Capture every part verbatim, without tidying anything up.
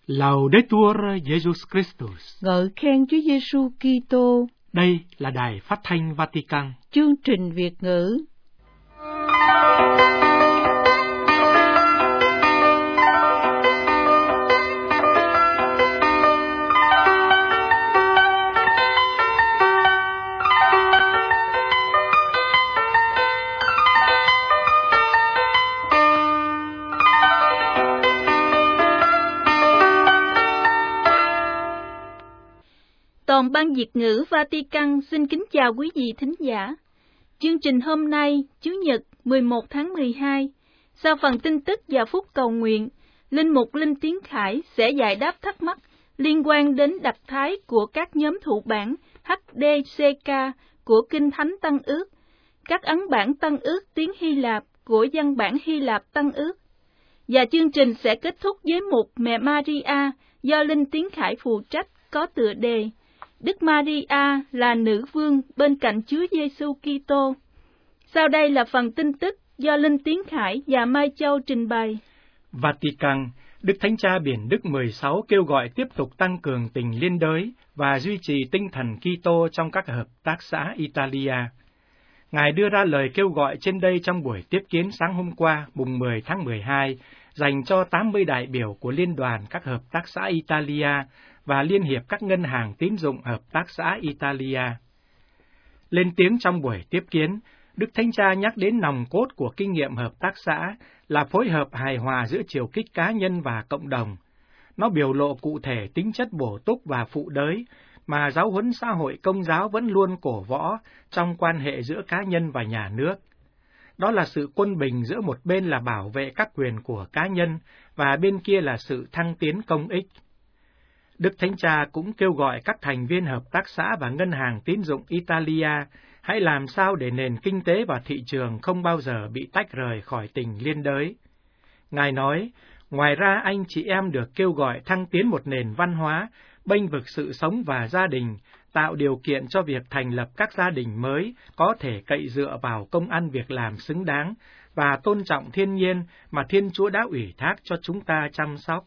Laudetur Jesus Christus. Ngợi khen Chúa Giêsu Kitô. Đây là Đài Phát thanh Vatican. Chương trình Việt ngữ. Toàn ban Việt ngữ Vatican xin kính chào quý vị thính giả. Chương trình hôm nay, Chủ nhật mười một tháng mười hai, sau phần tin tức và phút cầu nguyện, Linh mục Linh Tiến Khải sẽ giải đáp thắc mắc liên quan đến đặc thái của các nhóm thụ bản hát đê xê ca của Kinh Thánh Tân Ước, các ấn bản Tân Ước tiếng Hy Lạp của văn bản Hy Lạp Tân Ước. Và chương trình sẽ kết thúc với mục Mẹ Maria do Linh Tiến Khải phụ trách có tựa đề Đức Maria là nữ vương bên cạnh Chúa Giêsu Kitô. Sau đây là phần tin tức do Linh Tiến Khải và Mai Châu trình bày. Vatican, Đức Thánh Cha Biển Đức mười sáu kêu gọi tiếp tục tăng cường tình liên đới và duy trì tinh thần Kitô trong các hợp tác xã Italia. Ngài đưa ra lời kêu gọi trên đây trong buổi tiếp kiến sáng hôm qua, mùng mười tháng mười hai, dành cho tám mươi đại biểu của Liên đoàn các hợp tác xã Italia và Liên hiệp các ngân hàng tín dụng hợp tác xã Italia. Lên tiếng trong buổi tiếp kiến, Đức Thánh Cha nhắc đến nòng cốt của kinh nghiệm hợp tác xã là phối hợp hài hòa giữa chiều kích cá nhân và cộng đồng. Nó biểu lộ cụ thể tính chất bổ túc và phụ đới mà giáo huấn xã hội Công giáo vẫn luôn cổ võ trong quan hệ giữa cá nhân và nhà nước. Đó là sự quân bình giữa một bên là bảo vệ các quyền của cá nhân và bên kia là sự thăng tiến công ích. Đức Thánh Cha cũng kêu gọi các thành viên hợp tác xã và ngân hàng tín dụng Italia hãy làm sao để nền kinh tế và thị trường không bao giờ bị tách rời khỏi tình liên đới. Ngài nói, ngoài ra anh chị em được kêu gọi thăng tiến một nền văn hóa, bênh vực sự sống và gia đình, tạo điều kiện cho việc thành lập các gia đình mới có thể cậy dựa vào công ăn việc làm xứng đáng và tôn trọng thiên nhiên mà Thiên Chúa đã ủy thác cho chúng ta chăm sóc.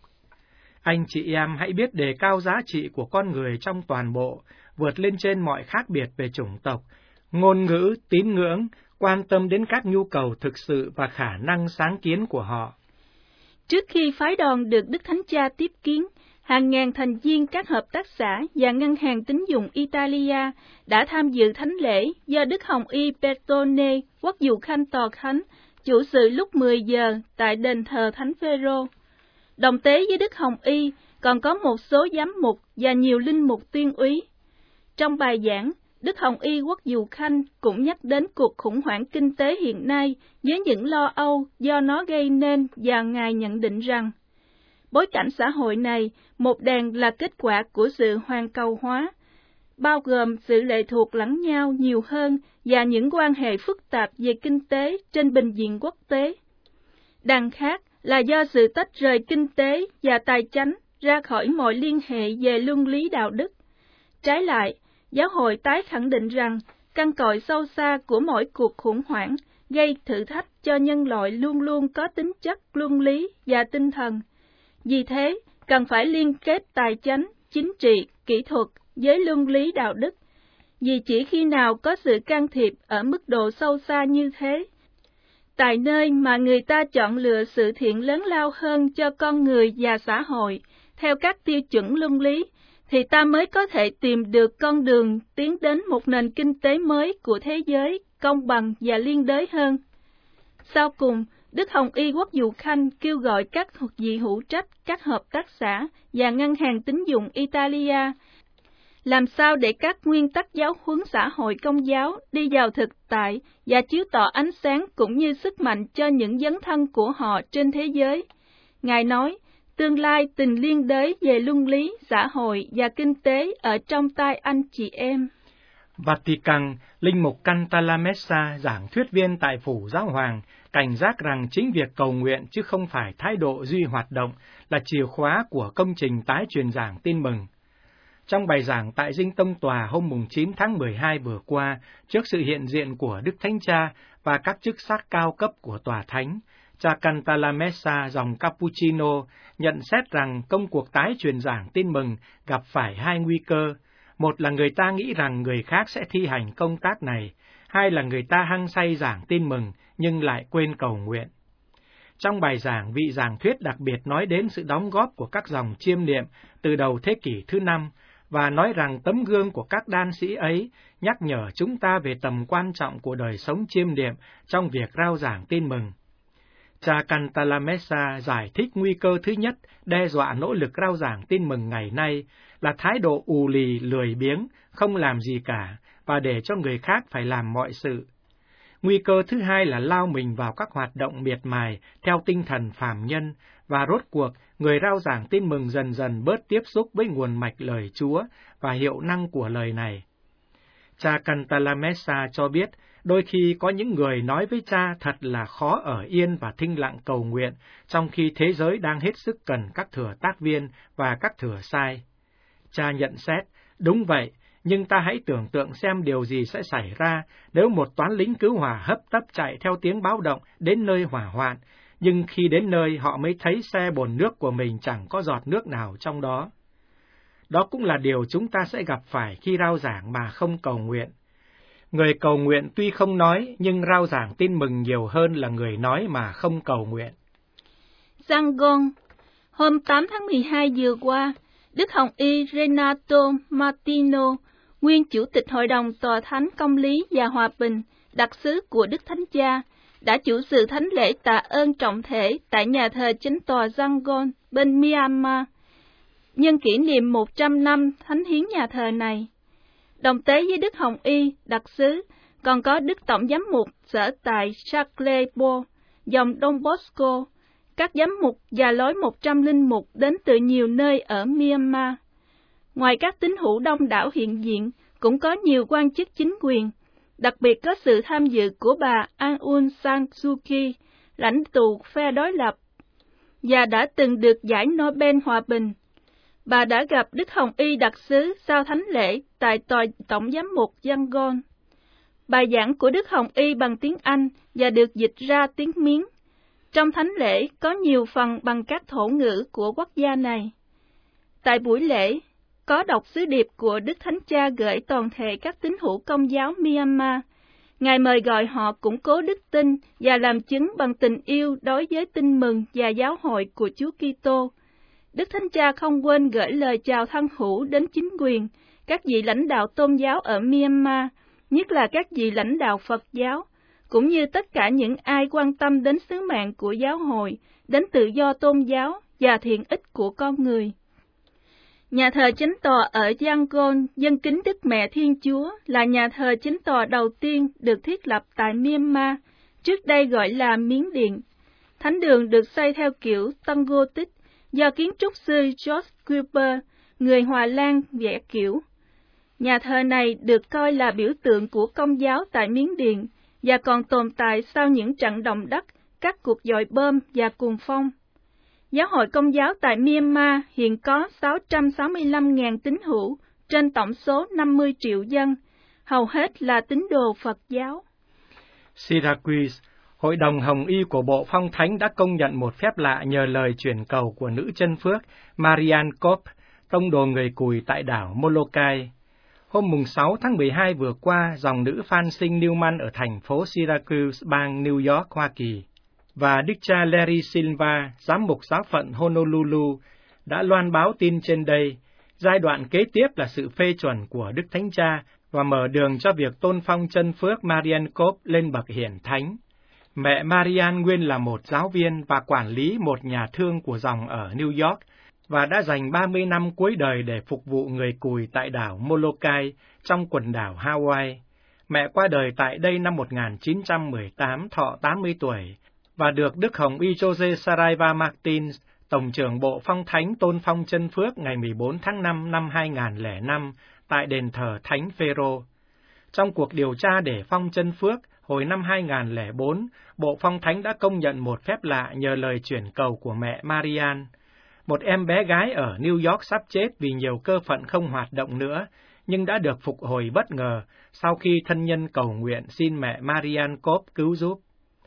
Anh chị em hãy biết đề cao giá trị của con người trong toàn bộ, vượt lên trên mọi khác biệt về chủng tộc, ngôn ngữ, tín ngưỡng, quan tâm đến các nhu cầu thực sự và khả năng sáng kiến của họ. Trước khi phái đoàn được Đức Thánh Cha tiếp kiến, hàng ngàn thành viên các hợp tác xã và ngân hàng tín dụng Italia đã tham dự thánh lễ do Đức Hồng Y Bertone, Quốc vụ Khanh Tòa Thánh, chủ sự lúc mười giờ tại đền thờ Thánh Phêrô. Đồng tế với Đức Hồng Y còn có một số giám mục và nhiều linh mục tuyên úy. Trong bài giảng, Đức Hồng Y Quốc vụ Khanh cũng nhắc đến cuộc khủng hoảng kinh tế hiện nay với những lo âu do nó gây nên, và Ngài nhận định rằng bối cảnh xã hội này một đàn là kết quả của sự hoàn cầu hóa, bao gồm sự lệ thuộc lẫn nhau nhiều hơn và những quan hệ phức tạp về kinh tế trên bình diện quốc tế. Đằng khác là do sự tách rời kinh tế và tài chánh ra khỏi mọi liên hệ về luân lý đạo đức. Trái lại, giáo hội tái khẳng định rằng căn cội sâu xa của mỗi cuộc khủng hoảng gây thử thách cho nhân loại luôn luôn có tính chất luân lý và tinh thần. Vì thế, cần phải liên kết tài chánh, chính trị, kỹ thuật với luân lý đạo đức. Vì chỉ khi nào có sự can thiệp ở mức độ sâu xa như thế, tại nơi mà người ta chọn lựa sự thiện lớn lao hơn cho con người và xã hội, theo các tiêu chuẩn luân lý, thì ta mới có thể tìm được con đường tiến đến một nền kinh tế mới của thế giới, công bằng và liên đới hơn. Sau cùng, Đức Hồng Y Quốc vụ Khanh kêu gọi các vị hữu trách, các hợp tác xã và ngân hàng tín dụng Italia làm sao để các nguyên tắc giáo huấn xã hội Công giáo đi vào thực tại và chiếu tỏ ánh sáng cũng như sức mạnh cho những dấn thân của họ trên thế giới. Ngài nói, tương lai tình liên đới về luân lý, xã hội và kinh tế ở trong tay anh chị em. Vatican, Linh mục Cantalamessa, giảng thuyết viên tại Phủ Giáo Hoàng, cảnh giác rằng chính việc cầu nguyện chứ không phải thái độ duy hoạt động là chìa khóa của công trình tái truyền giảng tin mừng. Trong bài giảng tại Dinh Tông Tòa hôm chín tháng mười hai vừa qua, trước sự hiện diện của Đức Thánh Cha và các chức sắc cao cấp của Tòa Thánh, Cha Cantalamessa dòng Cappuccino nhận xét rằng công cuộc tái truyền giảng tin mừng gặp phải hai nguy cơ. Một là người ta nghĩ rằng người khác sẽ thi hành công tác này, hai là người ta hăng say giảng tin mừng nhưng lại quên cầu nguyện. Trong bài giảng, vị giảng thuyết đặc biệt nói đến sự đóng góp của các dòng chiêm niệm từ đầu thế kỷ thứ năm, và nói rằng tấm gương của các đan sĩ ấy nhắc nhở chúng ta về tầm quan trọng của đời sống chiêm niệm trong việc rao giảng tin mừng. Cha Cantalamessa giải thích nguy cơ thứ nhất đe dọa nỗ lực rao giảng tin mừng ngày nay là thái độ ù lì, lười biếng, không làm gì cả, và để cho người khác phải làm mọi sự. Nguy cơ thứ hai là lao mình vào các hoạt động miệt mài theo tinh thần phàm nhân, và rốt cuộc người rao giảng tin mừng dần dần bớt tiếp xúc với nguồn mạch lời Chúa và hiệu năng của lời này. Cha Cantalamessa cho biết, đôi khi có những người nói với cha thật là khó ở yên và thinh lặng cầu nguyện, trong khi thế giới đang hết sức cần các thừa tác viên và các thừa sai. Cha nhận xét, đúng vậy, nhưng ta hãy tưởng tượng xem điều gì sẽ xảy ra nếu một toán lính cứu hỏa hấp tấp chạy theo tiếng báo động đến nơi hỏa hoạn, nhưng khi đến nơi họ mới thấy xe bồn nước của mình chẳng có giọt nước nào trong đó. Đó cũng là điều chúng ta sẽ gặp phải khi rao giảng mà không cầu nguyện. Người cầu nguyện tuy không nói, nhưng rao giảng tin mừng nhiều hơn là người nói mà không cầu nguyện. Yangon, hôm tám tháng mười hai vừa qua, Đức Hồng Y Renato Martino, nguyên Chủ tịch Hội đồng Tòa Thánh Công lý và Hòa bình, đặc sứ của Đức Thánh Cha, đã chủ sự thánh lễ tạ ơn trọng thể tại nhà thờ chính tòa Yangon bên Myanmar, nhân kỷ niệm một trăm năm thánh hiến nhà thờ này. Đồng tế với Đức Hồng Y, đặc sứ, còn có Đức Tổng giám mục sở tại Charlesbourg, dòng Don Bosco, các giám mục và lối một trăm linh mục đến từ nhiều nơi ở Myanmar. Ngoài các tín hữu đông đảo hiện diện, cũng có nhiều quan chức chính quyền, đặc biệt có sự tham dự của bà Aung San Suu Kyi, lãnh tụ phe đối lập, và đã từng được giải Nobel Hòa bình. Bà đã gặp Đức Hồng Y đặc sứ sau thánh lễ tại tòa Tổng giám mục Yangon. Bài giảng của Đức Hồng Y bằng tiếng Anh và được dịch ra tiếng Miến. Trong thánh lễ có nhiều phần bằng các thổ ngữ của quốc gia này. Tại buổi lễ, có đọc sứ điệp của Đức Thánh Cha gửi toàn thể các tín hữu Công giáo Myanmar. Ngài mời gọi họ củng cố đức tin và làm chứng bằng tình yêu đối với tin mừng và giáo hội của Chúa Kitô. Đức Thánh Cha không quên gửi lời chào thân hữu đến chính quyền, các vị lãnh đạo tôn giáo ở Myanmar, nhất là các vị lãnh đạo Phật giáo, cũng như tất cả những ai quan tâm đến sứ mạng của giáo hội, đến tự do tôn giáo và thiện ích của con người. Nhà thờ chính tòa ở Yangon dâng kính Đức Mẹ Thiên Chúa là nhà thờ chính tòa đầu tiên được thiết lập tại Myanmar, trước đây gọi là Miến Điện. Thánh đường được xây theo kiểu Tân Gothic do kiến trúc sư George Kuiper, người Hòa Lan vẽ kiểu. Nhà thờ này được coi là biểu tượng của Công giáo tại Miến Điện và còn tồn tại sau những trận động đất, các cuộc dội bom và cuồng phong. Giáo hội Công giáo tại Myanmar hiện có sáu trăm sáu mươi lăm nghìn tín hữu trên tổng số năm mươi triệu dân, hầu hết là tín đồ Phật giáo. Syracuse, Hội đồng Hồng Y của Bộ Phong Thánh đã công nhận một phép lạ nhờ lời chuyển cầu của nữ chân phước Marian Cope, tông đồ người Cùi tại đảo Molokai. Hôm mùng sáu tháng mười hai vừa qua, dòng nữ Phan Sinh Newman ở thành phố Syracuse, bang New York, Hoa Kỳ, và Đức cha Larry Silva, giám mục giáo phận Honolulu, đã loan báo tin trên đây. Giai đoạn kế tiếp là sự phê chuẩn của Đức Thánh Cha và mở đường cho việc tôn phong chân phước Marian Cope lên bậc hiển thánh. Mẹ Marian nguyên là một giáo viên và quản lý một nhà thương của dòng ở New York, và đã dành ba mươi năm cuối đời để phục vụ người Cùi tại đảo Molokai trong quần đảo Hawaii. Mẹ qua đời tại đây năm một nghìn chín trăm mười tám, thọ tám mươi tuổi, và được Đức Hồng Y Jose Saraiva Martins, Tổng trưởng Bộ Phong Thánh tôn phong chân phước ngày mười bốn tháng năm năm hai nghìn không trăm lẻ năm tại đền thờ Thánh Phêrô. Trong cuộc điều tra để phong chân phước, hồi năm hai nghìn không trăm lẻ bốn, Bộ Phong Thánh đã công nhận một phép lạ nhờ lời chuyển cầu của mẹ Marian. Một em bé gái ở New York sắp chết vì nhiều cơ phận không hoạt động nữa, nhưng đã được phục hồi bất ngờ sau khi thân nhân cầu nguyện xin mẹ Marian Cope cứu giúp.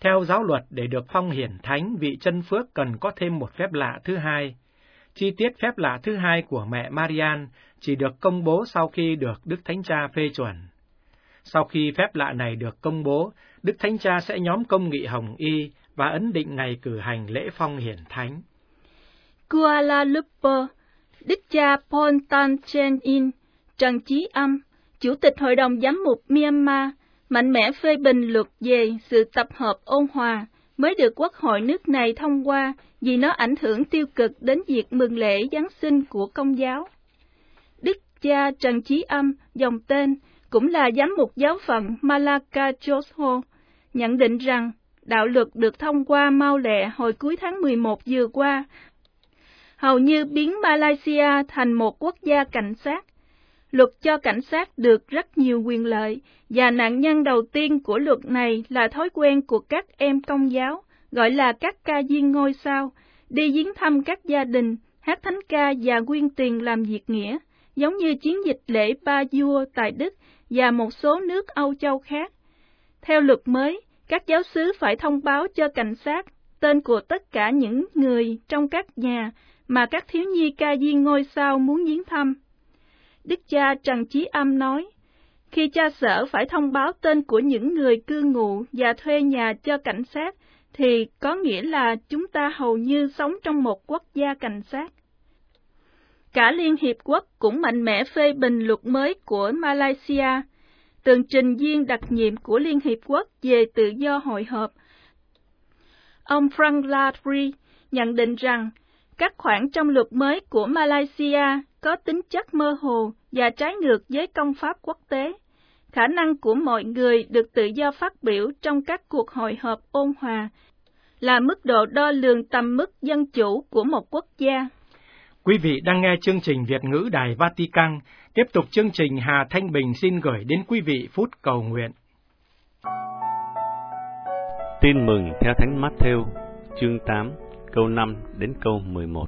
Theo giáo luật, để được phong hiển thánh, vị chân phước cần có thêm một phép lạ thứ hai. Chi tiết phép lạ thứ hai của mẹ Marian chỉ được công bố sau khi được Đức Thánh Cha phê chuẩn. Sau khi phép lạ này được công bố, Đức Thánh Cha sẽ nhóm công nghị Hồng Y và ấn định ngày cử hành lễ phong hiển thánh. Kuala Lumpur, Đức cha Paul Tan Chen In, Trần Chí Âm, Chủ tịch Hội đồng Giám mục Myanmar, mạnh mẽ phê bình luật về sự tập hợp ôn hòa mới được Quốc hội nước này thông qua vì nó ảnh hưởng tiêu cực đến việc mừng lễ Giáng sinh của Công giáo. Đức cha Trần Chí Âm, dòng tên, cũng là giám mục giáo phận Malacca Josho, nhận định rằng đạo luật được thông qua mau lẹ hồi cuối tháng mười một vừa qua hầu như biến Malaysia thành một quốc gia cảnh sát. Luật cho cảnh sát được rất nhiều quyền lợi, và nạn nhân đầu tiên của luật này là thói quen của các em Công giáo, gọi là các ca viên ngôi sao, đi viếng thăm các gia đình, hát thánh ca và quyên tiền làm việc nghĩa, giống như chiến dịch lễ Ba Vua tại Đức và một số nước Âu Châu khác. Theo luật mới, các giáo xứ phải thông báo cho cảnh sát tên của tất cả những người trong các nhà mà các thiếu nhi ca viên ngôi sao muốn viếng thăm. Đức cha Trần Chí Âm nói, khi cha sở phải thông báo tên của những người cư ngụ và thuê nhà cho cảnh sát, thì có nghĩa là chúng ta hầu như sống trong một quốc gia cảnh sát. Cả Liên Hiệp Quốc cũng mạnh mẽ phê bình luật mới của Malaysia. Tường trình viên đặc nhiệm của Liên Hiệp Quốc về tự do hội họp, ông Frank Latry, nhận định rằng các khoản trong luật mới của Malaysia có tính chất mơ hồ và trái ngược với công pháp quốc tế. Khả năng của mọi người được tự do phát biểu trong các cuộc hội họp ôn hòa là mức độ đo lường tầm mức dân chủ của một quốc gia. Quý vị đang nghe chương trình Việt ngữ Đài Vatican. Tiếp tục chương trình, Hà Thanh Bình xin gửi đến quý vị phút cầu nguyện. Tin mừng theo Thánh Mát-thêu, chương tám, câu năm đến câu mười một.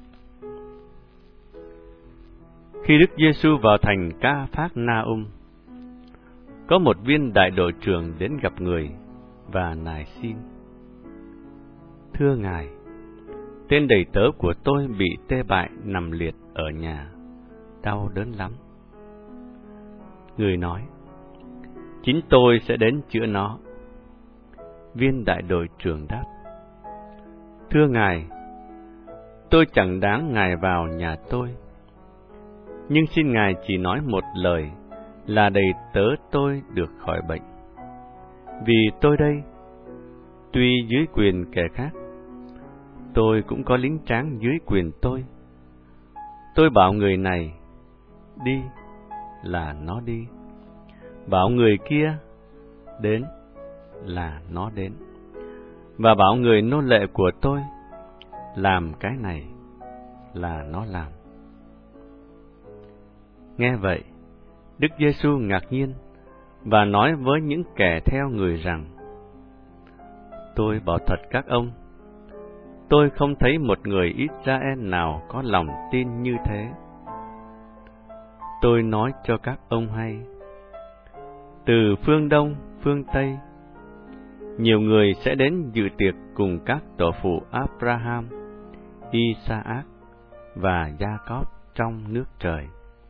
Khi Đức Giêsu vào thành Ca-phác-na-um, có một viên đại đội trưởng đến gặp người và nài xin: Thưa Ngài, tên đầy tớ của tôi bị tê bại nằm liệt ở nhà, đau đớn lắm. Người nói: Chính tôi sẽ đến chữa nó. Viên đại đội trưởng đáp: Thưa Ngài, tôi chẳng đáng Ngài vào nhà tôi, nhưng xin Ngài chỉ nói một lời là đầy tớ tôi được khỏi bệnh. Vì tôi đây, tuy dưới quyền kẻ khác, tôi cũng có lính tráng dưới quyền tôi. Tôi bảo người này đi là nó đi, bảo người kia đến là nó đến, và bảo người nô lệ của tôi làm cái này là nó làm. Nghe vậy, Đức Giêsu ngạc nhiên và nói với những kẻ theo người rằng: Tôi bảo thật các ông, tôi không thấy một người Israel nào có lòng tin như thế. Tôi nói cho các ông hay, từ phương Đông, phương Tây, nhiều người sẽ đến dự tiệc cùng các tổ phụ Abraham, Isaac và Jacob trong nước trời.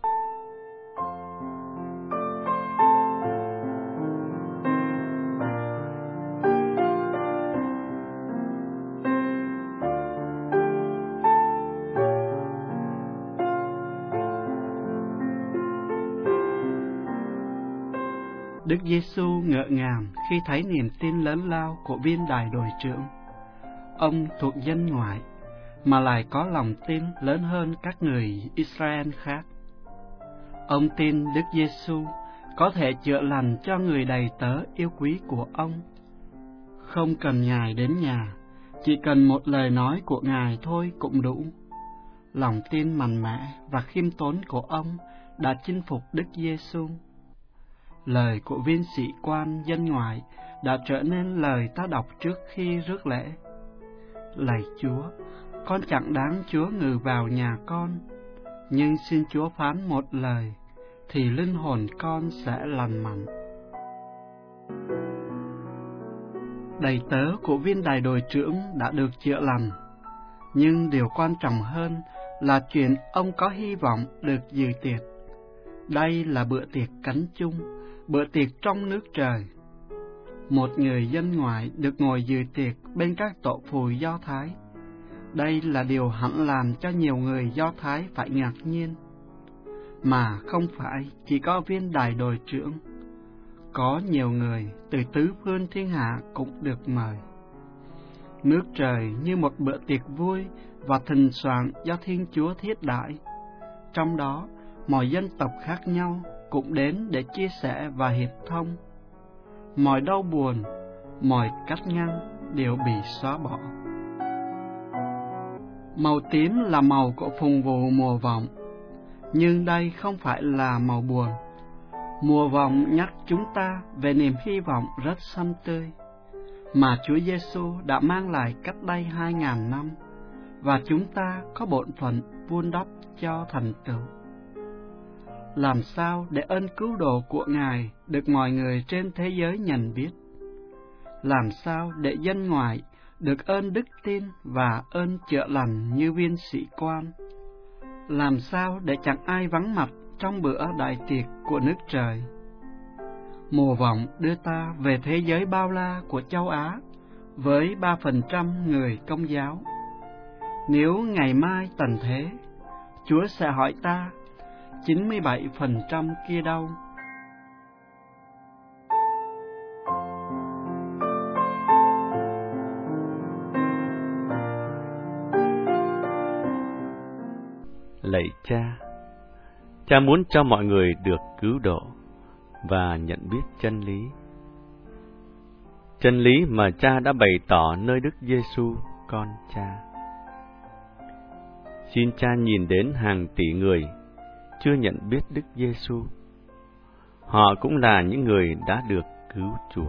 Đức Giêsu ngỡ ngàng khi thấy niềm tin lớn lao của viên đại đội trưởng. Ông thuộc dân ngoại, mà lại có lòng tin lớn hơn các người Israel khác. Ông tin Đức Giêsu có thể chữa lành cho người đầy tớ yêu quý của ông. Không cần Ngài đến nhà, chỉ cần một lời nói của Ngài thôi cũng đủ. Lòng tin mạnh mẽ và khiêm tốn của ông đã chinh phục Đức Giêsu. Lời của viên sĩ quan dân ngoại đã trở nên lời ta đọc trước khi rước lễ. Lạy Chúa, con chẳng đáng Chúa ngự vào nhà con, nhưng xin Chúa phán một lời, thì linh hồn con sẽ lành mạnh. đầy tớ của viên đại đội trưởng đã được chữa lành, nhưng điều quan trọng hơn là chuyện ông có hy vọng được dự tiệc. Đây là bữa tiệc cánh chung, bữa tiệc trong nước trời. Một người dân ngoại được ngồi dự tiệc bên các tổ phụ Do Thái. Đây là điều hẳn làm cho nhiều người Do Thái phải ngạc nhiên. Mà không phải chỉ có viên đại đội trưởng, có nhiều người từ tứ phương thiên hạ cũng được mời. Nước trời như một bữa tiệc vui và thịnh soạn do Thiên Chúa thiết đãi. Trong đó, mọi dân tộc khác nhau cũng đến để chia sẻ và hiệp thông. Mọi đau buồn, mọi cách ngăn đều bị xóa bỏ. Màu tím là màu của phùng vụ mùa vọng, nhưng đây không phải là màu buồn. Mùa vọng nhắc chúng ta về niềm hy vọng rất xanh tươi mà Chúa Giêsu đã mang lại cách đây hai ngàn năm, và chúng ta có bổn phận vun đắp cho thành tựu. Làm sao để ơn cứu độ của Ngài được mọi người trên thế giới nhận biết? Làm sao để dân ngoại được ơn đức tin và ơn chữa lành như viên sĩ quan? Làm sao để chẳng ai vắng mặt trong bữa đại tiệc của nước trời? Mùa vọng đưa ta về thế giới bao la của châu Á với ba phần trăm người Công giáo. Nếu ngày mai tận thế, Chúa sẽ hỏi ta, chín mươi bảy phần trăm kia đâu? Lạy Cha, Cha muốn cho mọi người được cứu độ và nhận biết chân lý. Chân lý mà Cha đã bày tỏ nơi Đức Giêsu con Cha. Xin Cha nhìn đến hàng tỷ người chưa nhận biết Đức Giêsu. Họ cũng là những người đã được cứu chuộc.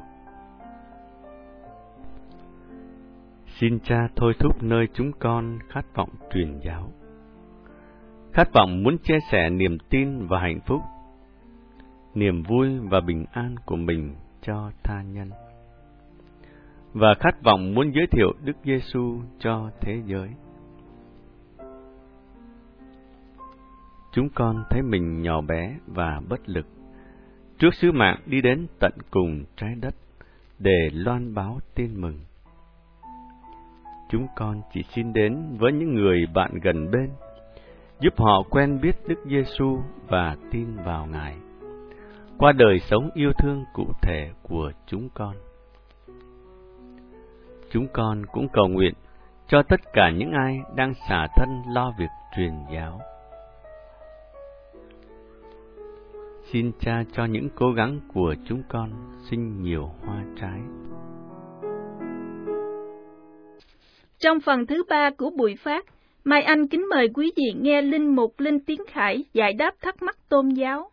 Xin Cha thôi thúc nơi chúng con khát vọng truyền giáo, khát vọng muốn chia sẻ niềm tin và hạnh phúc, niềm vui và bình an của mình cho tha nhân, và khát vọng muốn giới thiệu Đức Giêsu cho thế giới. Chúng con thấy mình nhỏ bé và bất lực trước sứ mạng đi đến tận cùng trái đất để loan báo tin mừng. Chúng con chỉ xin đến với những người bạn gần bên, giúp họ quen biết Đức Giêsu và tin vào Ngài qua đời sống yêu thương cụ thể của chúng con. Chúng con cũng cầu nguyện cho tất cả những ai đang xả thân lo việc truyền giáo. Xin Cha cho những cố gắng của chúng con sinh nhiều hoa trái. Trong phần thứ ba của buổi phát, Mai Anh kính mời quý vị nghe Linh Mục Linh Tiến Khải giải đáp thắc mắc tôn giáo.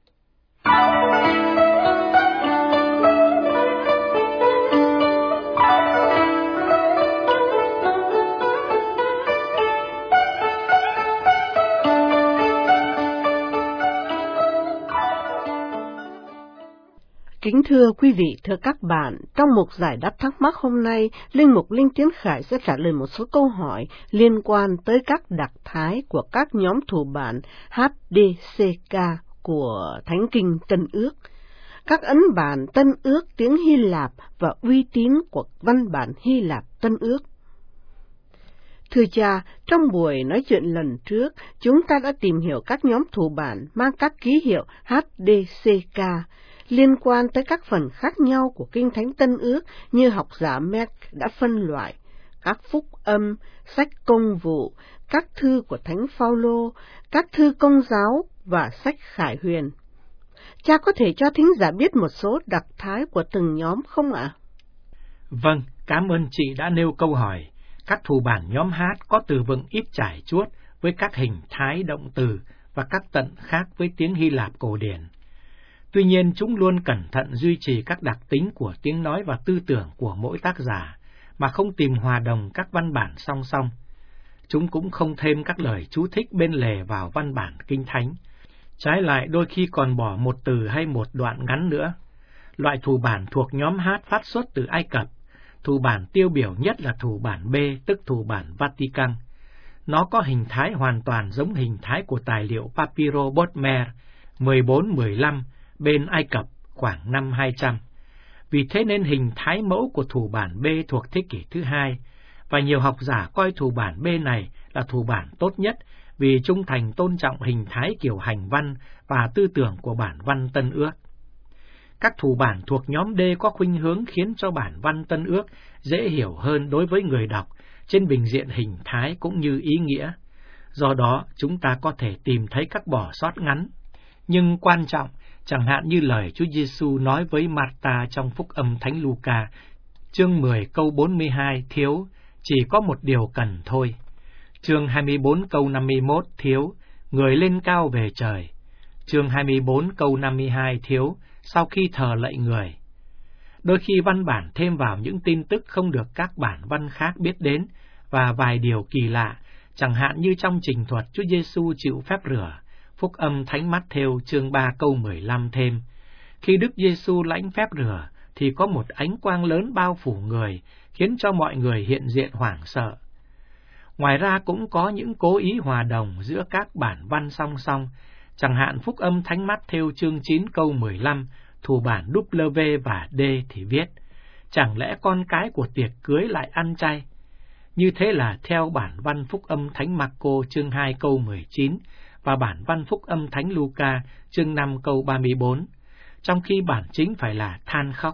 Kính thưa quý vị, thưa các bạn, trong mục giải đáp thắc mắc hôm nay, Linh Mục Linh Tiến Khải sẽ trả lời một số câu hỏi liên quan tới các đặc thái của các nhóm thủ bản hát đê xê ca của Thánh Kinh Tân Ước, các ấn bản Tân Ước tiếng Hy Lạp và uy tín của văn bản Hy Lạp Tân Ước. Thưa cha, trong buổi nói chuyện lần trước, chúng ta đã tìm hiểu các nhóm thủ bản mang các ký hiệu hát đê xê ca, liên quan tới các phần khác nhau của Kinh Thánh Tân Ước như học giả Merck đã phân loại, các phúc âm, sách công vụ, các thư của Thánh Phaolô, các thư công giáo và sách Khải Huyền. Cha có thể cho thính giả biết một số đặc thái của từng nhóm không ạ? Vâng, cảm ơn chị đã nêu câu hỏi. Các thủ bản nhóm hát có từ vựng ít trải chuốt với các hình thái động từ và các tận khác với tiếng Hy Lạp cổ điển. Tuy nhiên, chúng luôn cẩn thận duy trì các đặc tính của tiếng nói và tư tưởng của mỗi tác giả, mà không tìm hòa đồng các văn bản song song. Chúng cũng không thêm các lời chú thích bên lề vào văn bản Kinh Thánh. Trái lại, đôi khi còn bỏ một từ hay một đoạn ngắn nữa. Loại thủ bản thuộc nhóm hát phát xuất từ Ai Cập, Thủ bản tiêu biểu nhất là thủ bản B, tức thủ bản Vatican. Nó có hình thái hoàn toàn giống hình thái của tài liệu Papiro Bodmer mười bốn mười lăm bên Ai Cập khoảng năm hai trăm. Vì thế nên hình thái mẫu của thủ bản B thuộc thế kỷ thứ hai, và nhiều học giả coi thủ bản B này là thủ bản tốt nhất vì trung thành tôn trọng hình thái kiểu hành văn và tư tưởng của bản văn Tân Ước. Các thủ bản thuộc nhóm D có khuynh hướng khiến cho bản văn Tân Ước dễ hiểu hơn đối với người đọc trên bình diện hình thái cũng như ý nghĩa. Do đó, chúng ta có thể tìm thấy các bỏ sót ngắn, nhưng quan trọng, chẳng hạn như lời Chúa Giêsu nói với Marta trong Phúc Âm Thánh Luca, chương mười câu bốn mươi hai thiếu, chỉ có một điều cần thôi. Chương hai mươi bốn câu năm mươi mốt thiếu, người lên cao về trời. Chương hai mươi bốn câu năm mươi hai thiếu, sau khi thờ lạy người. Đôi khi văn bản thêm vào những tin tức không được các bản văn khác biết đến và vài điều kỳ lạ, chẳng hạn như trong trình thuật Chúa Giêsu chịu phép rửa, Phúc Âm Thánh Mát-thêu chương ba câu mười lăm thêm. Khi Đức Giêsu lãnh phép rửa thì có một ánh quang lớn bao phủ người, khiến cho mọi người hiện diện hoảng sợ. Ngoài ra cũng có những cố ý hòa đồng giữa các bản văn song song, chẳng hạn Phúc Âm Thánh Mát-thêu chương chín câu mười lăm, thủ bản W và D thì viết, chẳng lẽ con cái của tiệc cưới lại ăn chay? Như thế là theo bản văn Phúc Âm Thánh Mác-cô chương hai câu mười chín và bản văn Phúc Âm Thánh Luca chương năm câu ba mươi bốn, trong khi bản chính phải là than khóc.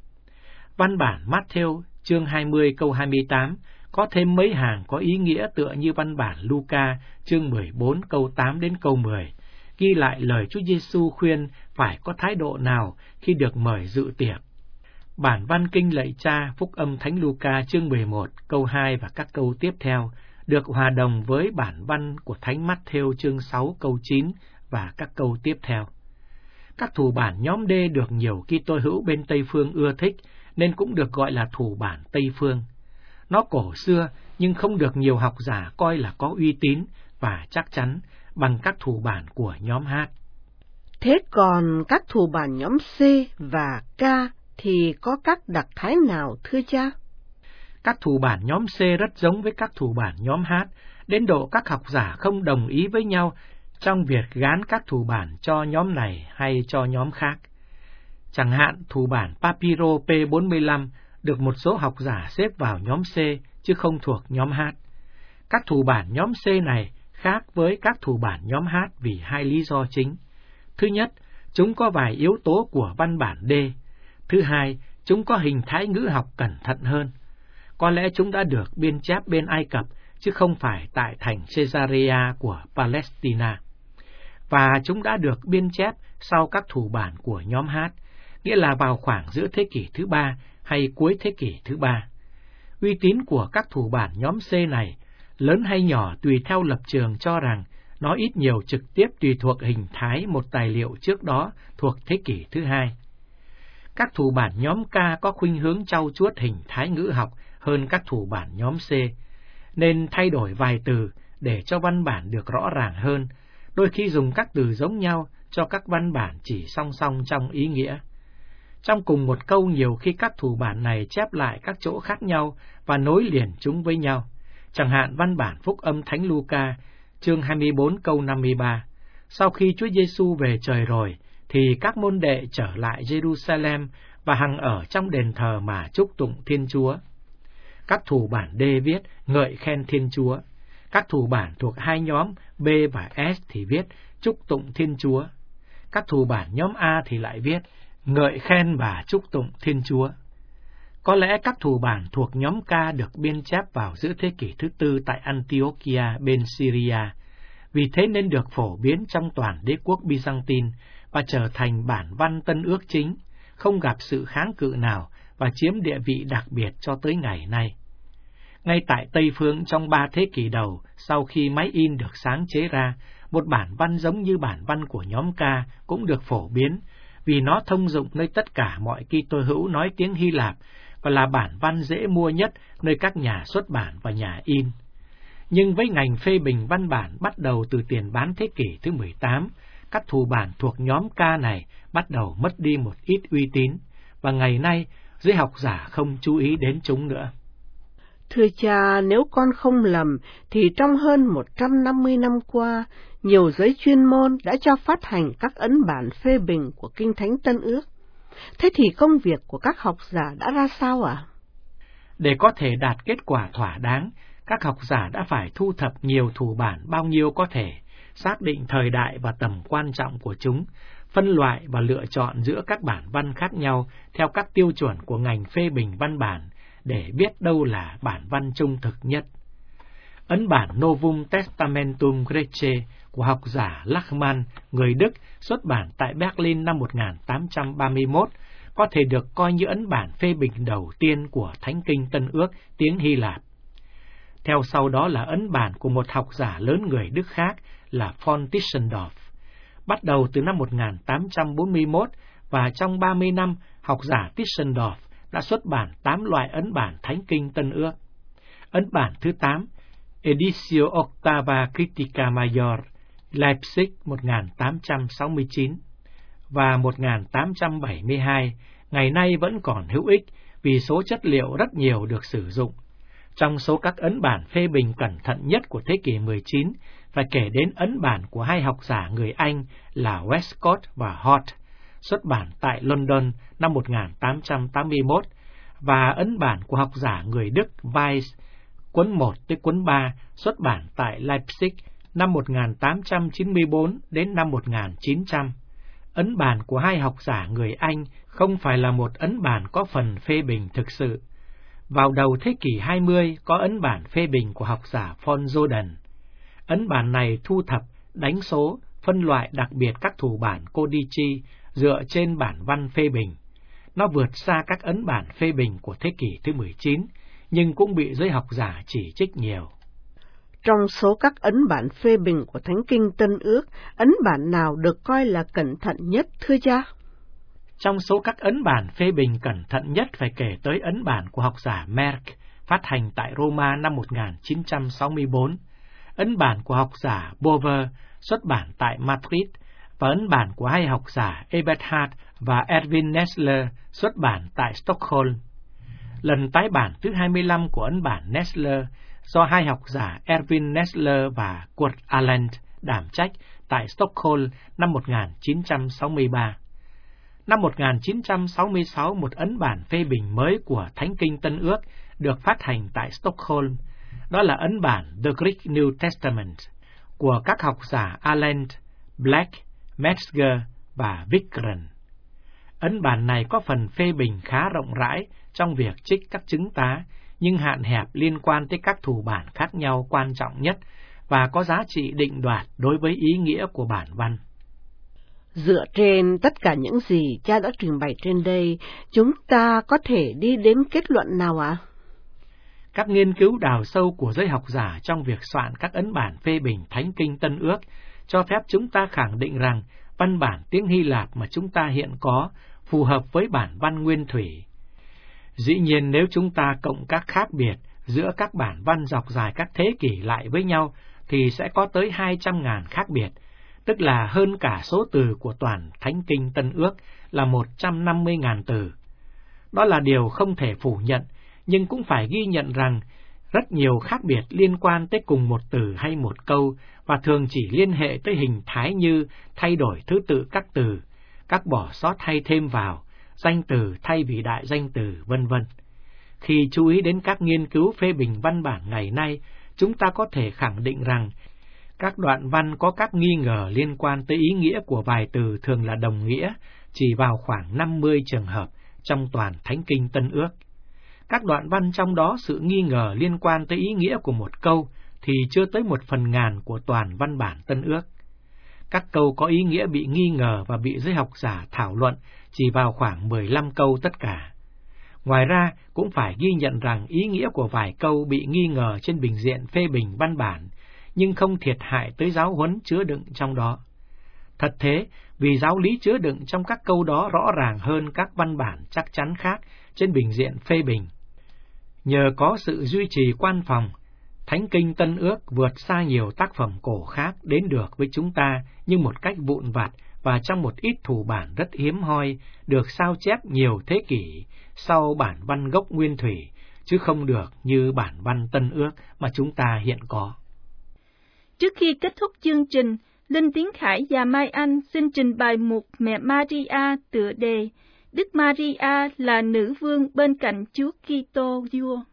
Văn bản Mát-thêu chương hai mươi câu hai mươi tám có thêm mấy hàng có ý nghĩa tựa như văn bản Luca chương mười bốn câu tám đến câu mười, ghi lại lời Chúa Giêsu khuyên phải có thái độ nào khi được mời dự tiệc. Bản văn Kinh Lạy Cha Phúc Âm Thánh Luca chương mười một câu hai và các câu tiếp theo được hòa đồng với bản văn của Thánh Mát-thêu chương sáu câu chín và các câu tiếp theo. Các thủ bản nhóm D được nhiều Kitô hữu bên Tây phương ưa thích nên cũng được gọi là thủ bản Tây phương. Nó cổ xưa nhưng không được nhiều học giả coi là có uy tín và chắc chắn bằng các thủ bản của nhóm H. Thế còn các thủ bản nhóm C và K thì có các đặc thái nào thưa cha? Các thủ bản nhóm C rất giống với các thủ bản nhóm H, đến độ các học giả không đồng ý với nhau trong việc gán các thủ bản cho nhóm này hay cho nhóm khác. Chẳng hạn, thủ bản Papiro P bốn mươi lăm được một số học giả xếp vào nhóm C, chứ không thuộc nhóm H. Các thủ bản nhóm C này khác với các thủ bản nhóm H vì hai lý do chính. Thứ nhất, chúng có vài yếu tố của văn bản D. Thứ hai, chúng có hình thái ngữ học cẩn thận hơn. Có lẽ chúng đã được biên chép bên Ai Cập, chứ không phải tại thành Caesarea của Palestina. Và chúng đã được biên chép sau các thủ bản của nhóm H, nghĩa là vào khoảng giữa thế kỷ thứ ba hay cuối thế kỷ thứ ba. Uy tín của các thủ bản nhóm C này, lớn hay nhỏ tùy theo lập trường cho rằng nó ít nhiều trực tiếp tùy thuộc hình thái một tài liệu trước đó thuộc thế kỷ thứ hai. Các thủ bản nhóm K có khuynh hướng trau chuốt hình thái ngữ học hơn các thủ bản nhóm C, nên thay đổi vài từ để cho văn bản được rõ ràng hơn, đôi khi dùng các từ giống nhau cho các văn bản chỉ song song trong ý nghĩa. Trong cùng một câu, nhiều khi các thủ bản này chép lại các chỗ khác nhau và nối liền chúng với nhau. Chẳng hạn văn bản Phúc Âm Thánh Luca, chương hai mươi bốn câu năm mươi ba. Sau khi Chúa Giêsu về trời rồi, thì các môn đệ trở lại Jerusalem và hằng ở trong đền thờ mà chúc tụng Thiên Chúa. Các thủ bản D viết ngợi khen Thiên Chúa. Các thủ bản thuộc hai nhóm B và S thì viết chúc tụng Thiên Chúa. Các thủ bản nhóm A thì lại viết ngợi khen và chúc tụng Thiên Chúa. Có lẽ các thủ bản thuộc nhóm K được biên chép vào giữa thế kỷ thứ tư tại Antiochia bên Syria, vì thế nên được phổ biến trong toàn đế quốc Byzantine và trở thành bản văn Tân Ước chính, không gặp sự kháng cự nào và chiếm địa vị đặc biệt cho tới ngày nay. Ngay tại Tây Phương trong ba thế kỷ đầu, sau khi máy in được sáng chế ra, một bản văn giống như bản văn của nhóm K cũng được phổ biến, vì nó thông dụng nơi tất cả mọi Kitô hữu nói tiếng Hy Lạp và là bản văn dễ mua nhất nơi các nhà xuất bản và nhà in. Nhưng với ngành phê bình văn bản bắt đầu từ tiền bán thế kỷ thứ mười tám, các thủ bản thuộc nhóm K này bắt đầu mất đi một ít uy tín, và ngày nay giới học giả không chú ý đến chúng nữa. Thưa cha, nếu con không lầm, thì trong hơn một trăm năm mươi năm qua, nhiều giới chuyên môn đã cho phát hành các ấn bản phê bình của Kinh Thánh Tân Ước. Thế thì công việc của các học giả đã ra sao ạ? À? Để có thể đạt kết quả thỏa đáng, các học giả đã phải thu thập nhiều thủ bản bao nhiêu có thể, xác định thời đại và tầm quan trọng của chúng, phân loại và lựa chọn giữa các bản văn khác nhau theo các tiêu chuẩn của ngành phê bình văn bản, để biết đâu là bản văn trung thực nhất. Ấn bản Novum Testamentum Grece của học giả Lachmann, người Đức, xuất bản tại Berlin năm một nghìn tám trăm ba mươi mốt, có thể được coi như ấn bản phê bình đầu tiên của Thánh Kinh Tân Ước tiếng Hy Lạp. Theo sau đó là ấn bản của một học giả lớn người Đức khác là von Tischendorf. Bắt đầu từ năm một nghìn tám trăm bốn mươi mốt và trong ba mươi năm, học giả Tischendorf đã xuất bản tám loại ấn bản Thánh Kinh Tân Ước. Ấn bản thứ tám, Editio Octava Critica Major, Leipzig một nghìn tám trăm sáu mươi chín và một nghìn tám trăm bảy mươi hai, ngày nay vẫn còn hữu ích vì số chất liệu rất nhiều được sử dụng. Trong số các ấn bản phê bình cẩn thận nhất của thế kỷ mười chín, phải kể đến ấn bản của hai học giả người Anh là Westcott và Hort, xuất bản tại London năm một nghìn tám trăm tám mươi mốt, và ấn bản của học giả người Đức Weiss, cuốn một tới cuốn ba, xuất bản tại Leipzig năm một nghìn tám trăm chín mươi tư đến năm một nghìn chín trăm. Ấn bản của hai học giả người Anh không phải là một ấn bản có phần phê bình thực sự. Vào đầu thế kỷ hai mươi có ấn bản phê bình của học giả von Jordan. Ấn bản này thu thập, đánh số, phân loại đặc biệt các thủ bản Codici dựa trên bản văn phê bình. Nó vượt xa các ấn bản phê bình của thế kỷ thứ mười chín, nhưng cũng bị giới học giả chỉ trích nhiều. Trong số các ấn bản phê bình của Thánh Kinh Tân Ước, ấn bản nào được coi là cẩn thận nhất, thưa cha? Trong số các ấn bản phê bình cẩn thận nhất phải kể tới ấn bản của học giả Merck, phát hành tại Roma năm một nghìn chín trăm sáu mươi tư, ấn bản của học giả Bover, xuất bản tại Madrid, và ấn bản của hai học giả Eberhard và Erwin Nessler, xuất bản tại Stockholm. Lần tái bản thứ hai mươi lăm của ấn bản Nessler do hai học giả Erwin Nessler và Kurt Aland đảm trách tại Stockholm năm một nghìn chín trăm sáu mươi ba. Năm một nghìn chín trăm sáu mươi sáu, một ấn bản phê bình mới của Thánh Kinh Tân Ước được phát hành tại Stockholm. Đó là ấn bản The Greek New Testament của các học giả Aland, Black, Metzger và Wikgren. Ấn bản này có phần phê bình khá rộng rãi trong việc trích các chứng tá, nhưng hạn hẹp liên quan tới các thủ bản khác nhau quan trọng nhất và có giá trị định đoạt đối với ý nghĩa của bản văn. Dựa trên tất cả những gì cha đã trình bày trên đây, chúng ta có thể đi đến kết luận nào ạ? À? Các nghiên cứu đào sâu của giới học giả trong việc soạn các ấn bản phê bình Thánh Kinh Tân Ước cho phép chúng ta khẳng định rằng văn bản tiếng Hy Lạp mà chúng ta hiện có phù hợp với bản văn nguyên thủy. Dĩ nhiên, nếu chúng ta cộng các khác biệt giữa các bản văn dọc dài các thế kỷ lại với nhau, thì sẽ có tới hai trăm ngàn khác biệt, tức là hơn cả số từ của toàn Thánh Kinh Tân Ước là một trăm năm mươi ngàn từ. Đó là điều không thể phủ nhận, nhưng cũng phải ghi nhận rằng rất nhiều khác biệt liên quan tới cùng một từ hay một câu, và thường chỉ liên hệ tới hình thái như thay đổi thứ tự các từ, các bỏ sót hay thêm vào, danh từ thay vì đại danh từ, vân vân. Khi chú ý đến các nghiên cứu phê bình văn bản ngày nay, chúng ta có thể khẳng định rằng các đoạn văn có các nghi ngờ liên quan tới ý nghĩa của vài từ thường là đồng nghĩa, chỉ vào khoảng năm mươi trường hợp trong toàn Thánh Kinh Tân Ước. Các đoạn văn trong đó sự nghi ngờ liên quan tới ý nghĩa của một câu thì chưa tới một phần ngàn của toàn văn bản Tân Ước. Các câu có ý nghĩa bị nghi ngờ và bị giới học giả thảo luận chỉ vào khoảng mười lăm câu tất cả. Ngoài ra, cũng phải ghi nhận rằng ý nghĩa của vài câu bị nghi ngờ trên bình diện phê bình văn bản, nhưng không thiệt hại tới giáo huấn chứa đựng trong đó. Thật thế, vì giáo lý chứa đựng trong các câu đó rõ ràng hơn các văn bản chắc chắn khác trên bình diện phê bình. Nhờ có sự duy trì quan phòng, Thánh Kinh Tân Ước vượt xa nhiều tác phẩm cổ khác đến được với chúng ta như một cách vụn vặt và trong một ít thủ bản rất hiếm hoi, được sao chép nhiều thế kỷ sau bản văn gốc nguyên thủy, chứ không được như bản văn Tân Ước mà chúng ta hiện có. Trước khi kết thúc chương trình, Linh Tiến Khải và Mai Anh xin trình bày mục Mẹ Maria tựa đề Đức Maria là nữ vương bên cạnh Chúa Kitô vua.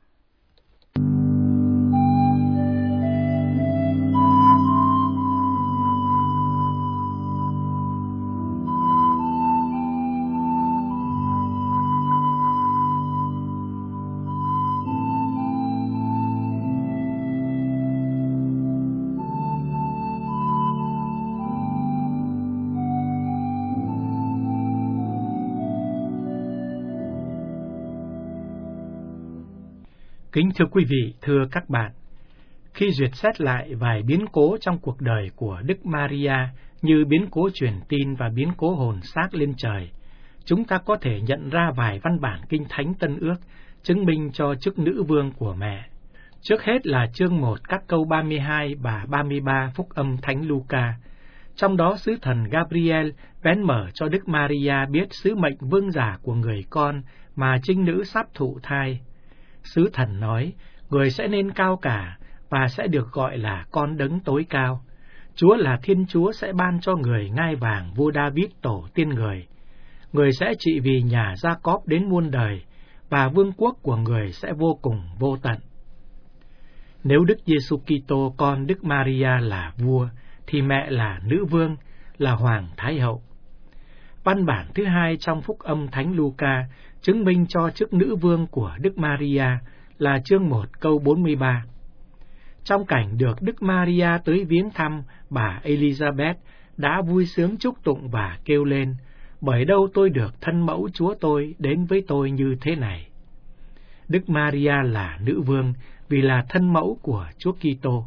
Kính thưa quý vị, thưa các bạn, khi duyệt xét lại vài biến cố trong cuộc đời của Đức Maria như biến cố truyền tin và biến cố hồn xác lên trời, chúng ta có thể nhận ra vài văn bản Kinh Thánh Tân Ước chứng minh cho chức nữ vương của mẹ. Trước hết là chương một các câu ba mươi hai và ba mươi ba Phúc âm Thánh Luca. Trong đó sứ thần Gabriel vén mở cho Đức Maria biết sứ mệnh vương giả của người con mà trinh nữ sắp thụ thai. Sứ thần nói, người sẽ nên cao cả và sẽ được gọi là con đấng tối cao. Chúa là Thiên Chúa sẽ ban cho người ngai vàng vua David tổ tiên người. Người sẽ trị vì nhà Gia-cóp đến muôn đời, và vương quốc của người sẽ vô cùng vô tận. Nếu Đức Giêsu Kitô con Đức Maria là vua, thì mẹ là nữ vương, là hoàng thái hậu. Văn bản thứ hai trong Phúc âm Thánh Luca chứng minh cho chức nữ vương của Đức Maria là chương một câu bốn mươi ba. Trong cảnh được Đức Maria tới viếng thăm, bà Elizabeth đã vui sướng chúc tụng và kêu lên, bởi đâu tôi được thân mẫu Chúa tôi đến với tôi như thế này. Đức Maria là nữ vương vì là thân mẫu của Chúa Kitô.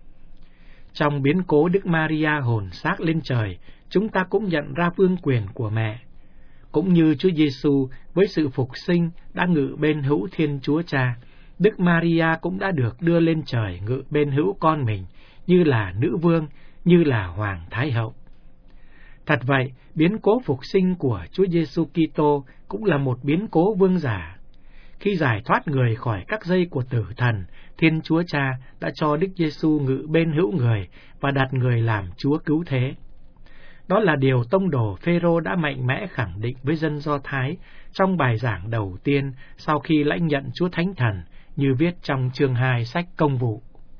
Trong biến cố Đức Maria hồn xác lên trời, chúng ta cũng nhận ra vương quyền của mẹ. Cũng như Chúa Giêsu với sự phục sinh đã ngự bên hữu Thiên Chúa Cha, Đức Maria cũng đã được đưa lên trời ngự bên hữu con mình, như là nữ vương, như là hoàng thái hậu. Thật vậy, biến cố phục sinh của Chúa Giêsu Kitô cũng là một biến cố vương giả. Khi giải thoát người khỏi các dây của tử thần, Thiên Chúa Cha đã cho Đức Giêsu ngự bên hữu người và đặt người làm Chúa cứu thế. Đó là điều tông đồ Phêrô đã mạnh mẽ khẳng định với dân Do Thái trong bài giảng đầu tiên sau khi lãnh nhận Chúa Thánh Thần, như viết trong chương hai sách Công vụ.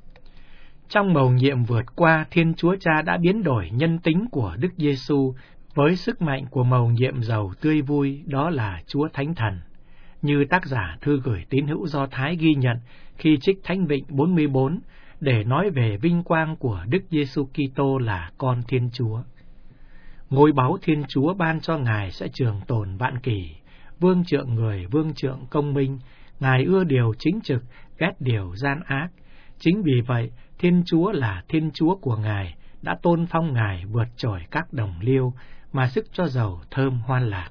Trong mầu nhiệm vượt qua, Thiên Chúa Cha đã biến đổi nhân tính của Đức Giêsu với sức mạnh của mầu nhiệm giàu tươi vui, đó là Chúa Thánh Thần. Như tác giả thư gửi tín hữu Do Thái ghi nhận khi trích Thánh Vịnh bốn mươi bốn để nói về vinh quang của Đức Giêsu Kitô là con Thiên Chúa. Ngôi báu Thiên Chúa ban cho Ngài sẽ trường tồn vạn kỷ, vương trượng người, vương trượng công minh, Ngài ưa điều chính trực, ghét điều gian ác. Chính vì vậy, Thiên Chúa là Thiên Chúa của Ngài, đã tôn phong Ngài vượt trội các đồng liêu, mà sức cho dầu thơm hoan lạc.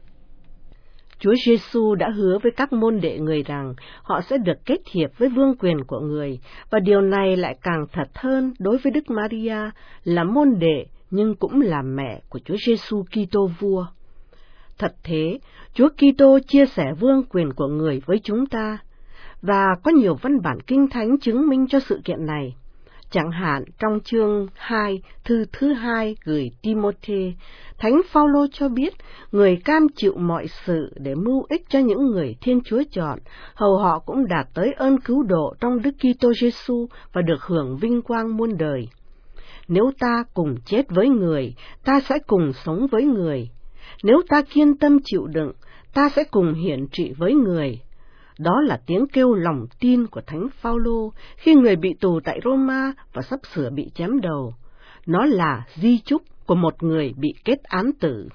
Chúa Giêsu đã hứa với các môn đệ người rằng họ sẽ được kết hiệp với vương quyền của người, và điều này lại càng thật hơn đối với Đức Maria là môn đệ nhưng cũng là mẹ của Chúa Giêsu Kitô vua. Thật thế, Chúa Kitô chia sẻ vương quyền của người với chúng ta, và có nhiều văn bản kinh thánh chứng minh cho sự kiện này. Chẳng hạn trong chương hai, thư thứ hai gửi Timôthê, Thánh Phaolô cho biết người cam chịu mọi sự để mưu ích cho những người Thiên Chúa chọn, hầu họ cũng đạt tới ơn cứu độ trong Đức Kitô Giêsu và được hưởng vinh quang muôn đời. Nếu ta cùng chết với người, ta sẽ cùng sống với người. Nếu ta kiên tâm chịu đựng, ta sẽ cùng hiển trị với người. Đó là tiếng kêu lòng tin của Thánh Phaolô khi người bị tù tại Roma và sắp sửa bị chém đầu. Nó là di chúc của một người bị kết án tử.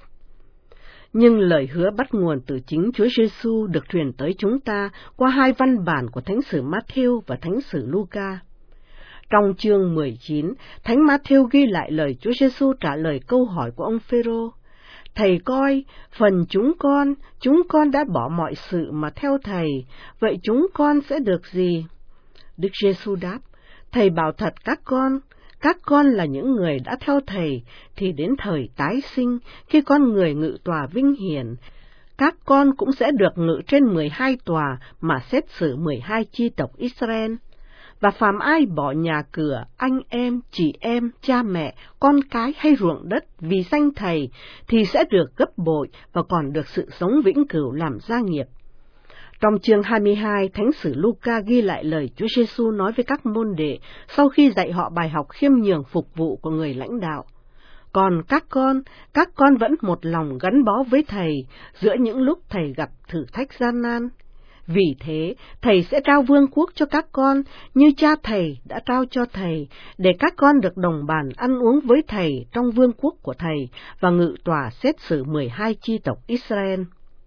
Nhưng lời hứa bắt nguồn từ chính Chúa Giêsu được truyền tới chúng ta qua hai văn bản của Thánh sử Ma-thêu và Thánh sử Luca. Trong chương mười chín, Thánh Ma-thêu ghi lại lời Chúa Giêsu trả lời câu hỏi của ông Phêrô. Thầy coi, phần chúng con, chúng con đã bỏ mọi sự mà theo Thầy, vậy chúng con sẽ được gì? Đức Giêsu đáp, Thầy bảo thật các con, các con là những người đã theo Thầy, thì đến thời tái sinh, khi con người ngự tòa vinh hiển, các con cũng sẽ được ngự trên mười hai tòa mà xét xử mười hai chi tộc Israel. Và phàm ai bỏ nhà cửa, anh em, chị em, cha mẹ, con cái hay ruộng đất vì danh Thầy, thì sẽ được gấp bội và còn được sự sống vĩnh cửu làm gia nghiệp. Trong chương hai mươi hai, Thánh sử Luca ghi lại lời Chúa Giêsu nói với các môn đệ sau khi dạy họ bài học khiêm nhường phục vụ của người lãnh đạo. Còn các con, các con vẫn một lòng gắn bó với Thầy giữa những lúc Thầy gặp thử thách gian nan. Vì thế, Thầy sẽ trao vương quốc cho các con như cha Thầy đã trao cho Thầy, để các con được đồng bàn ăn uống với Thầy trong vương quốc của Thầy và ngự tòa xét xử mười hai chi tộc Israel.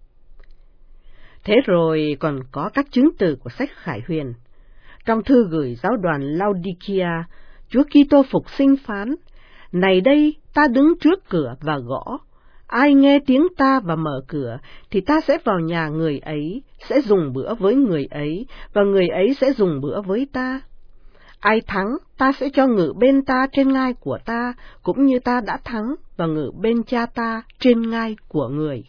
Thế rồi còn có các chứng từ của sách Khải Huyền. Trong thư gửi giáo đoàn Laodicea, Chúa Kitô phục sinh phán: Này đây, ta đứng trước cửa và gõ. Ai nghe tiếng ta và mở cửa, thì ta sẽ vào nhà người ấy, sẽ dùng bữa với người ấy, và người ấy sẽ dùng bữa với ta. Ai thắng, ta sẽ cho ngự bên ta trên ngai của ta, cũng như ta đã thắng và ngự bên cha ta trên ngai của người.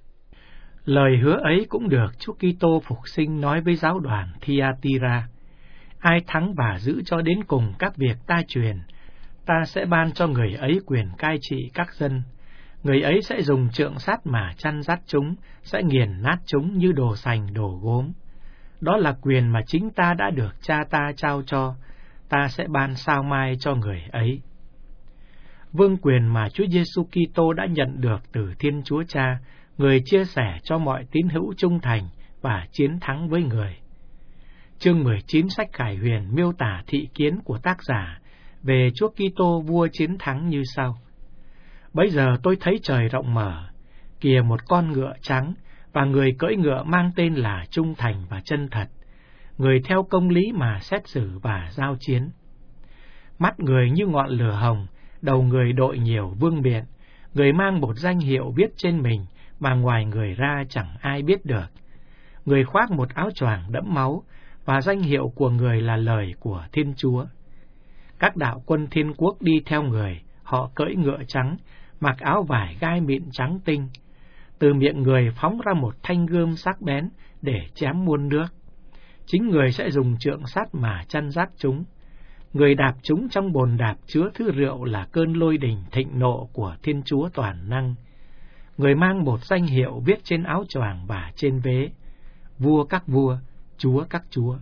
Lời hứa ấy cũng được Chúa Kitô phục sinh nói với giáo đoàn Thyatira: Ai thắng và giữ cho đến cùng các việc ta truyền, ta sẽ ban cho người ấy quyền cai trị các dân. Người ấy sẽ dùng trượng sắt mà chăn dắt chúng, sẽ nghiền nát chúng như đồ sành đồ gốm. Đó là quyền mà chính ta đã được cha ta trao cho, ta sẽ ban sao mai cho người ấy. Vương quyền mà Chúa Giêsu Kitô đã nhận được từ Thiên Chúa Cha, người chia sẻ cho mọi tín hữu trung thành và chiến thắng với người. Chương mười chín sách Khải Huyền miêu tả thị kiến của tác giả về Chúa Kitô vua chiến thắng như sau: Bấy giờ tôi thấy trời rộng mở, kìa một con ngựa trắng, và người cưỡi ngựa mang tên là Trung Thành và Chân Thật, người theo công lý mà xét xử và giao chiến. Mắt người như ngọn lửa hồng, đầu người đội nhiều vương miện, người mang một danh hiệu viết trên mình mà ngoài người ra chẳng ai biết được. Người khoác một áo choàng đẫm máu, và danh hiệu của người là lời của Thiên Chúa. Các đạo quân thiên quốc đi theo người, họ cưỡi ngựa trắng, mặc áo vải gai mịn trắng tinh. Từ miệng người phóng ra một thanh gươm sắc bén để chém muôn nước. Chính người sẽ dùng trượng sắt mà chăn dắt chúng. Người đạp chúng trong bồn đạp chứa thứ rượu là cơn lôi đình thịnh nộ của Thiên Chúa toàn năng. Người mang một danh hiệu viết trên áo choàng và trên vế: Vua các vua, Chúa các chúa.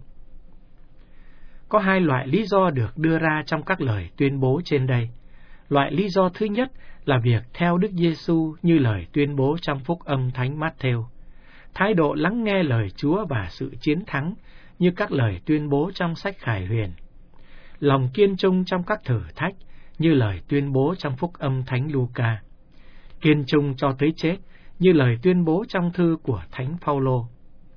Có hai loại lý do được đưa ra trong các lời tuyên bố trên đây. Loại lý do thứ nhất là việc theo Đức Giêsu như lời tuyên bố trong Phúc âm Thánh Mát-thêu, thái độ lắng nghe lời Chúa và sự chiến thắng như các lời tuyên bố trong sách Khải Huyền, lòng kiên trung trong các thử thách như lời tuyên bố trong Phúc âm Thánh Luca, kiên trung cho tới chết như lời tuyên bố trong thư của Thánh Phaolô.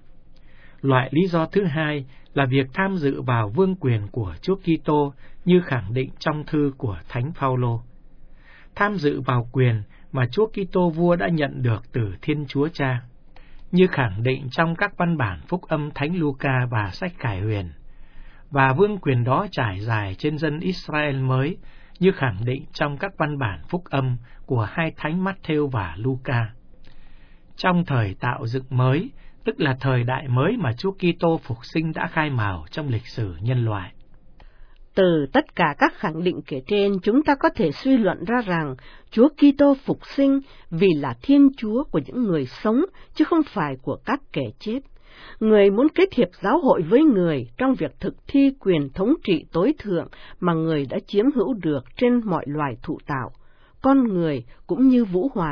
Loại lý do thứ hai là việc tham dự vào vương quyền của Chúa Kitô như khẳng định trong thư của Thánh Phaolô. Tham dự vào quyền mà Chúa Kitô vua đã nhận được từ Thiên Chúa Cha, như khẳng định trong các văn bản Phúc âm Thánh Luca và sách Khải Huyền, và vương quyền đó trải dài trên dân Israel mới, như khẳng định trong các văn bản Phúc âm của hai Thánh Mát-thêu và Luca. Trong thời tạo dựng mới, tức là thời đại mới mà Chúa Kitô phục sinh đã khai mào trong lịch sử nhân loại. Từ tất cả các khẳng định kể trên, chúng ta có thể suy luận ra rằng Chúa Kitô phục sinh vì là Thiên Chúa của những người sống, chứ không phải của các kẻ chết. Người muốn kết hiệp giáo hội với người trong việc thực thi quyền thống trị tối thượng mà người đã chiếm hữu được trên mọi loài thụ tạo, con người cũng như vũ hoàn.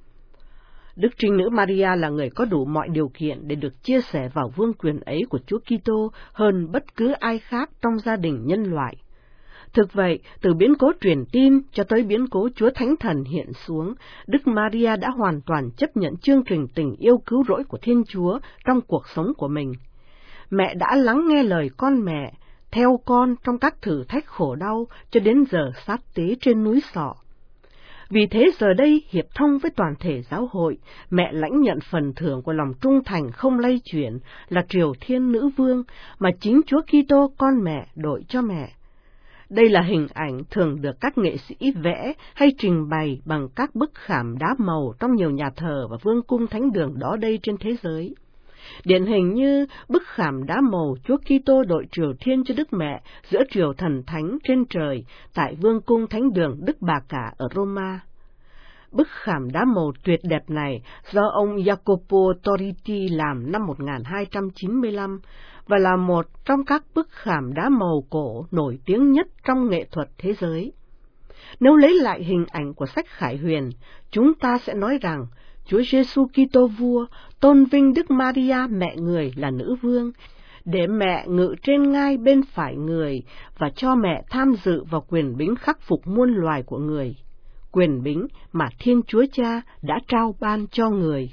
Đức Trinh Nữ Maria là người có đủ mọi điều kiện để được chia sẻ vào vương quyền ấy của Chúa Kitô hơn bất cứ ai khác trong gia đình nhân loại. Thực vậy, từ biến cố truyền tin cho tới biến cố Chúa Thánh Thần hiện xuống, Đức Maria đã hoàn toàn chấp nhận chương trình tình yêu cứu rỗi của Thiên Chúa trong cuộc sống của mình. Mẹ đã lắng nghe lời con mẹ, theo con trong các thử thách khổ đau cho đến giờ sát tế trên núi Sọ. Vì thế giờ đây, hiệp thông với toàn thể giáo hội, mẹ lãnh nhận phần thưởng của lòng trung thành không lay chuyển là Triều Thiên Nữ Vương mà chính Chúa Kitô con mẹ đổi cho mẹ. Đây là hình ảnh thường được các nghệ sĩ vẽ hay trình bày bằng các bức khảm đá màu trong nhiều nhà thờ và vương cung thánh đường đó đây trên thế giới. Điển hình như bức khảm đá màu Chúa Kitô đội triều thiên cho Đức Mẹ giữa triều thần thánh trên trời tại vương cung thánh đường Đức Bà Cả ở Roma. Bức khảm đá màu tuyệt đẹp này do ông Jacopo Torriti làm năm một nghìn hai trăm chín mươi lăm và là một trong các bức khảm đá màu cổ nổi tiếng nhất trong nghệ thuật thế giới. Nếu lấy lại hình ảnh của sách Khải Huyền, chúng ta sẽ nói rằng Chúa Giêsu Kitô vua tôn vinh Đức Maria mẹ người là nữ vương, để mẹ ngự trên ngai bên phải người và cho mẹ tham dự vào quyền bính khắc phục muôn loài của người, quyền bính mà Thiên Chúa Cha đã trao ban cho người.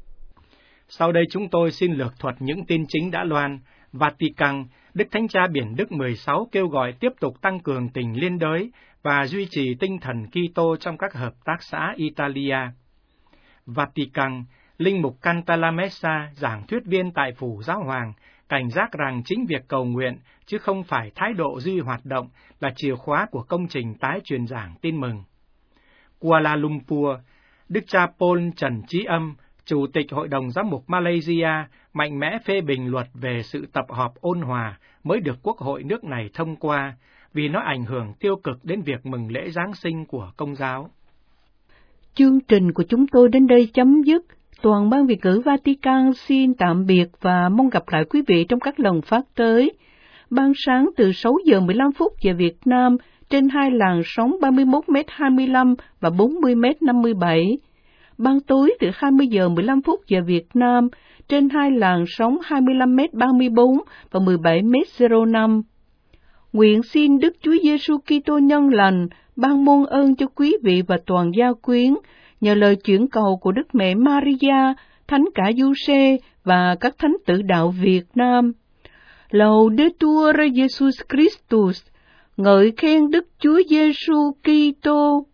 Sau đây chúng tôi xin lược thuật những tin chính đã loan. Vatican, Đức Thánh Cha Biển Đức mười sáu kêu gọi tiếp tục tăng cường tình liên đới và duy trì tinh thần Kitô trong các hợp tác xã Italia. Vatican, Linh mục Cantalamessa, giảng thuyết viên tại Phủ Giáo Hoàng, cảnh giác rằng chính việc cầu nguyện, chứ không phải thái độ duy hoạt động, là chìa khóa của công trình tái truyền giảng tin mừng. Kuala Lumpur, Đức cha Paul Trần Trí Âm, Chủ tịch Hội đồng Giám mục Malaysia, mạnh mẽ phê bình luật về sự tập họp ôn hòa mới được Quốc hội nước này thông qua, vì nó ảnh hưởng tiêu cực đến việc mừng lễ Giáng sinh của Công giáo. Chương trình của chúng tôi đến đây chấm dứt. Toàn ban Việt ngữ Vatican xin tạm biệt và mong gặp lại quý vị trong các lần phát tới. Ban sáng từ sáu giờ mười lăm phút giờ Việt Nam trên hai làn sóng ba mươi mốt mét hai mươi lăm và bốn mươi mét năm mươi bảy. Ban tối từ hai mươi giờ mười lăm phút giờ Việt Nam trên hai làn sóng hai mươi lăm mét ba mươi bốn và mười bảy mét không năm. Nguyện xin Đức Chúa Giêsu Kitô nhân lành ban muôn ơn cho quý vị và toàn gia quyến, nhờ lời chuyển cầu của Đức Mẹ Maria, Thánh Cả Giuse và các thánh tử đạo Việt Nam. Laudetur Jesus Christus, ngợi khen Đức Chúa Giêsu Kitô.